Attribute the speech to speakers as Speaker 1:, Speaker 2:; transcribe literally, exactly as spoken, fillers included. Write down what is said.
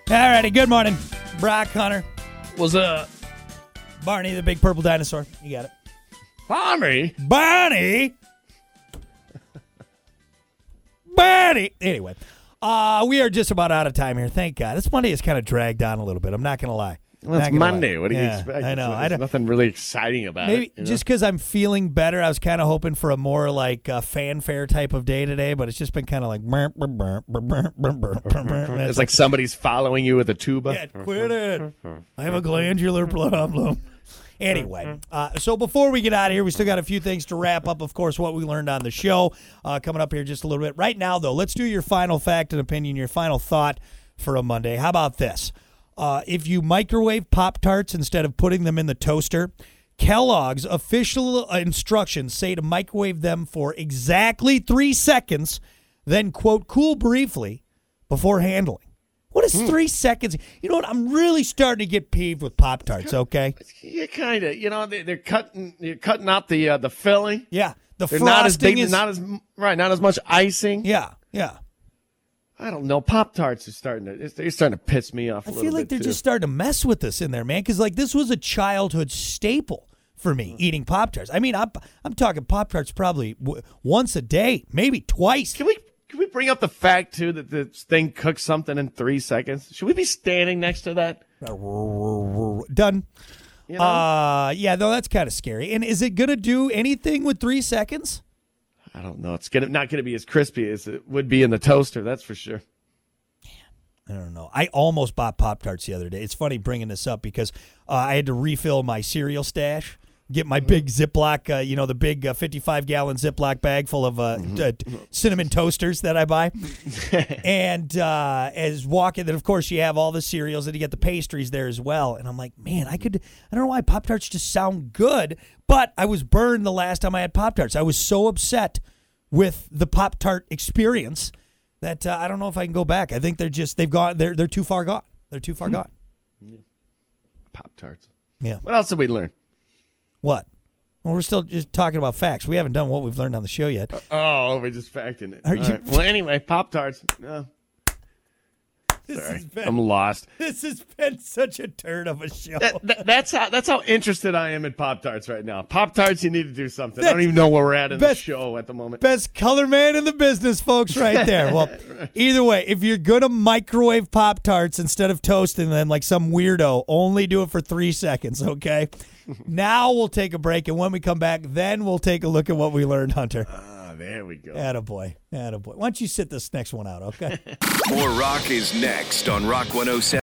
Speaker 1: All righty, good morning. Brock Hunter.
Speaker 2: What's up?
Speaker 1: Barney, the big purple dinosaur. You got it.
Speaker 2: Barney?
Speaker 1: Barney! Barney! Anyway, uh, we are just about out of time here. Thank God. This Monday has kind of dragged on a little bit. I'm not going to lie.
Speaker 2: Well, it's Monday.
Speaker 1: Lie.
Speaker 2: What do you
Speaker 1: yeah,
Speaker 2: expect?
Speaker 1: I know.
Speaker 2: There's
Speaker 1: I don't,
Speaker 2: nothing really exciting about
Speaker 1: maybe
Speaker 2: it. Maybe
Speaker 1: just because I'm feeling better, I was kind of hoping for a more like uh, fanfare type of day today, but it's just been kind of like.
Speaker 2: It's like somebody's following you with a tuba.
Speaker 1: Yeah, quit it. I have a glandular problem. Anyway, uh, so before we get out of here, we still got a few things to wrap up. Of course, what we learned on the show uh, coming up here just a little bit. Right now, though, let's do your final fact and opinion, your final thought for a Monday. How about this? Uh, if you microwave Pop-Tarts instead of putting them in the toaster, Kellogg's official instructions say to microwave them for exactly three seconds, then, quote, cool briefly before handling. What is three seconds? You know what? I'm really starting to get peeved with Pop-Tarts, okay?
Speaker 2: Yeah, kind of. You know, they, they're cutting you're cutting out the uh, the filling.
Speaker 1: Yeah. The
Speaker 2: they're
Speaker 1: frosting
Speaker 2: not as big,
Speaker 1: is...
Speaker 2: not as right, not as much icing.
Speaker 1: Yeah, yeah.
Speaker 2: I don't know. Pop-Tarts are starting to they're starting to piss me off a
Speaker 1: I
Speaker 2: little
Speaker 1: feel like
Speaker 2: bit,
Speaker 1: they're
Speaker 2: too.
Speaker 1: just starting to mess with us in there, man, because, like, this was a childhood staple for me, eating Pop-Tarts. I mean, I'm, I'm talking Pop-Tarts probably w- once a day, maybe twice.
Speaker 2: Can we Can we bring up the fact, too, that this thing cooks something in three seconds? Should we be standing next to that?
Speaker 1: Done.
Speaker 2: You know?
Speaker 1: Uh, yeah, though, that's kind of scary. And is it going to do anything with three seconds?
Speaker 2: I don't know. It's gonna not going to be as crispy as it would be in the toaster, that's for sure.
Speaker 1: I don't know. I almost bought Pop-Tarts the other day. It's funny bringing this up because uh, I had to refill my cereal stash, get my big Ziploc, uh, you know, the big uh, fifty-five gallon Ziploc bag full of uh, uh, cinnamon toasters that I buy. And uh, as walking, then of course you have all the cereals and you get the pastries there as well. And I'm like, man, I could, I don't know why Pop-Tarts just sound good, but I was burned the last time I had Pop-Tarts. I was so upset with the Pop-Tart experience that uh, I don't know if I can go back. I think they're just, they've gone, they're, they're too far gone. They're too far gone.
Speaker 2: Pop-Tarts.
Speaker 1: Yeah.
Speaker 2: What else did we learn?
Speaker 1: What? Well, we're still just talking about facts. We haven't done what we've learned on the show yet.
Speaker 2: Oh, we're just facting it.
Speaker 1: Are
Speaker 2: All
Speaker 1: you-
Speaker 2: right. Well, anyway, Pop-Tarts. Uh,
Speaker 1: This
Speaker 2: sorry,
Speaker 1: has been,
Speaker 2: I'm lost.
Speaker 1: This has been such a turn of a show.
Speaker 2: That, that, that's how that's how interested I am in Pop-Tarts right now. Pop-Tarts, you need to do something. I don't even know where we're at in
Speaker 1: Best-
Speaker 2: the show at the moment.
Speaker 1: Best color man in the business, folks, right there. Well, either way, if you're going to microwave Pop-Tarts instead of toasting them like some weirdo, only do it for three seconds, okay? Now we'll take a break, and when we come back, then we'll take a look at what we learned, Hunter.
Speaker 2: Ah, there we go.
Speaker 1: Attaboy. Attaboy. Why don't you sit this next one out, okay?
Speaker 3: More Rock is next on Rock one oh seven.